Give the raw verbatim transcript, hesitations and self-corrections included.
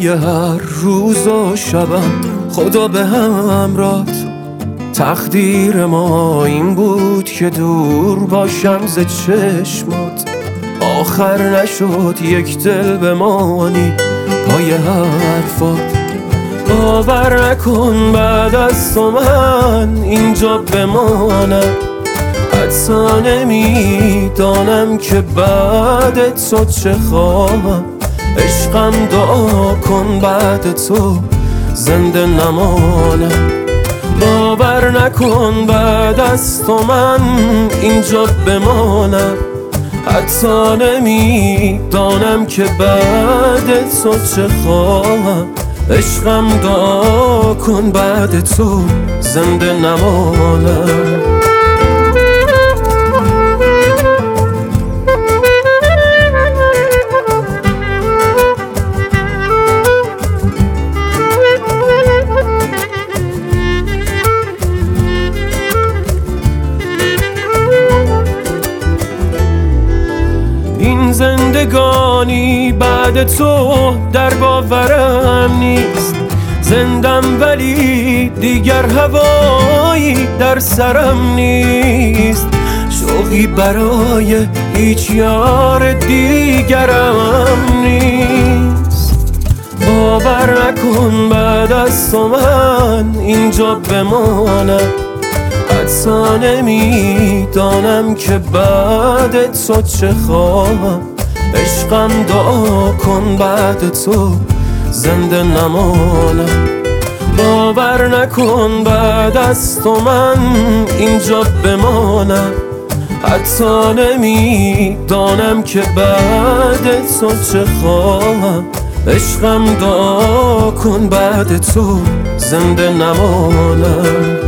پای هر روز و شبم خدا به همرات. تقدیر ما این بود که دور باشم ز چشمات. آخر نشد یک دل بمانی پای حرفات. باور نکن بعد از تو من اینجا بمانم. حتی نمیدانم که بعد تو چه خواهم. عشقم دعا کن بعد تو زنده نمانم. باور نکن بعد از تو من اینجا بمانم. حتی نمیدانم که بعد تو چه خواهم. عشقم دعا کن بعد تو زنده نمانم. این زندگانی بعد تو در باورم نیست. زندم ولی دیگر هوایی در سرم نیست. شوقی برای هیچ یار دیگرم نیست. باور نکن بعد از تو من اینجا بمانم. حتی نمیدانم که بعد تو چه خواهم. عشقم دعا کن بعد تو زنده نمانم. باور نکن بعد از تو من اینجا بمانم. حتی نمیدانم که بعد تو چه خواهم. عشقم دعا کن بعد تو زنده نمانم.